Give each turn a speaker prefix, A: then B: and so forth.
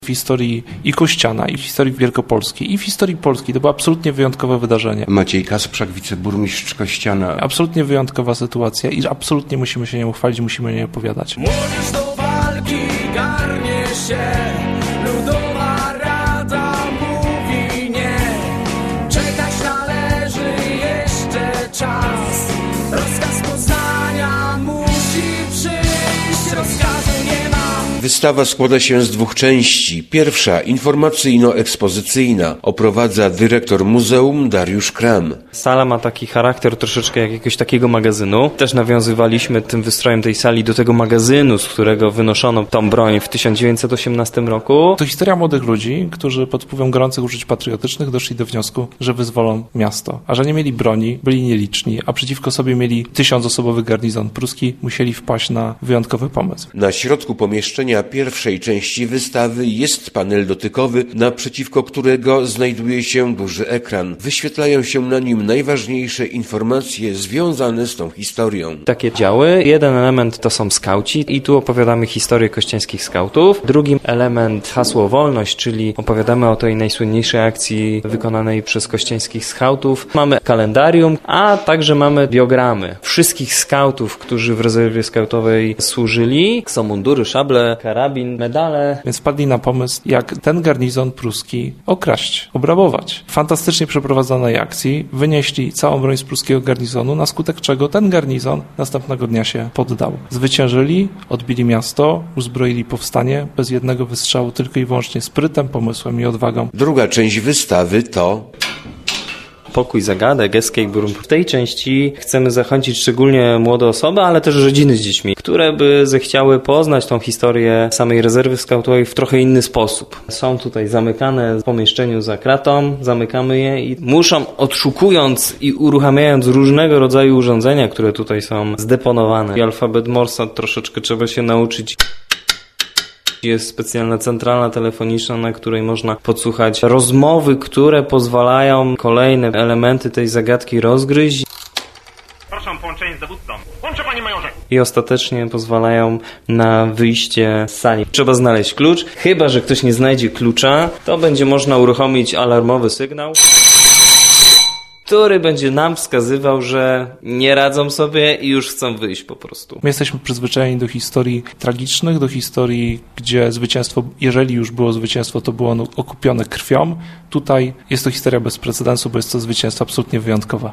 A: W historii i Kościana, i w historii Wielkopolskiej, i w historii Polski. To było absolutnie wyjątkowe wydarzenie.
B: Maciej Kasprzak, wiceburmistrz Kościana.
A: Absolutnie wyjątkowa sytuacja i absolutnie musimy się nią chwalić, musimy o niej opowiadać.
C: Młodzież do walki garnie się, ludowa rada mówi nie. Czekać należy jeszcze czas, rozkaz Poznania musi przyjść, rozkazu nie ma.
B: Wystawa składa się z dwóch części. Pierwsza, informacyjno-ekspozycyjna, oprowadza dyrektor muzeum Dariusz Kram.
D: Sala ma taki charakter troszeczkę jakiegoś takiego magazynu. Też nawiązywaliśmy tym wystrojem tej sali do tego magazynu, z którego wynoszono tą broń w 1918 roku.
A: To historia młodych ludzi, którzy pod wpływem gorących uczuć patriotycznych doszli do wniosku, że wyzwolą miasto. A że nie mieli broni, byli nieliczni, a przeciwko sobie mieli 1000-osobowy garnizon pruski, musieli wpaść na wyjątkowy pomysł.
B: Na środku pomieszczenia pierwszej części wystawy jest panel dotykowy, naprzeciwko którego znajduje się duży ekran. Wyświetlają się na nim najważniejsze informacje związane z tą historią.
D: Takie działy. Jeden element to są skauci i tu opowiadamy historię kościańskich skautów. Drugi element hasło wolność, czyli opowiadamy o tej najsłynniejszej akcji wykonanej przez kościańskich skautów. Mamy kalendarium, a także mamy biogramy wszystkich skautów, którzy w rezerwie skautowej służyli. Są mundury, szable, karabin, medale.
A: Więc wpadli na pomysł, jak ten garnizon pruski okraść, obrabować. Fantastycznie przeprowadzonej akcji wynieśli całą broń z pruskiego garnizonu, na skutek czego ten garnizon następnego dnia się poddał. Zwyciężyli, odbili miasto, uzbroili powstanie bez jednego wystrzału, tylko i wyłącznie sprytem, pomysłem i odwagą.
B: Druga część wystawy to
D: Pokój zagadek, escape room. W tej części chcemy zachęcić szczególnie młode osoby, ale też rodziny z dziećmi, które by zechciały poznać tą historię samej rezerwy skautowej w trochę inny sposób. Są tutaj zamykane w pomieszczeniu za kratą, zamykamy je i muszą, odszukując i uruchamiając różnego rodzaju urządzenia, które tutaj są zdeponowane. I alfabet Morsa troszeczkę trzeba się nauczyć. Jest specjalna centrala telefoniczna, na której można podsłuchać rozmowy, które pozwalają kolejne elementy tej zagadki rozgryźć.
E: Proszę o połączenie z dowódcą. Łączę, panie majorze!
D: I ostatecznie pozwalają na wyjście z sali. Trzeba znaleźć klucz. Chyba że ktoś nie znajdzie klucza, to będzie można uruchomić alarmowy sygnał, który będzie nam wskazywał, że nie radzą sobie i już chcą wyjść po prostu.
A: My jesteśmy przyzwyczajeni do historii tragicznych, do historii, gdzie zwycięstwo, jeżeli już było zwycięstwo, to było ono okupione krwią. Tutaj jest to historia bez precedensu, bo jest to zwycięstwo absolutnie wyjątkowe.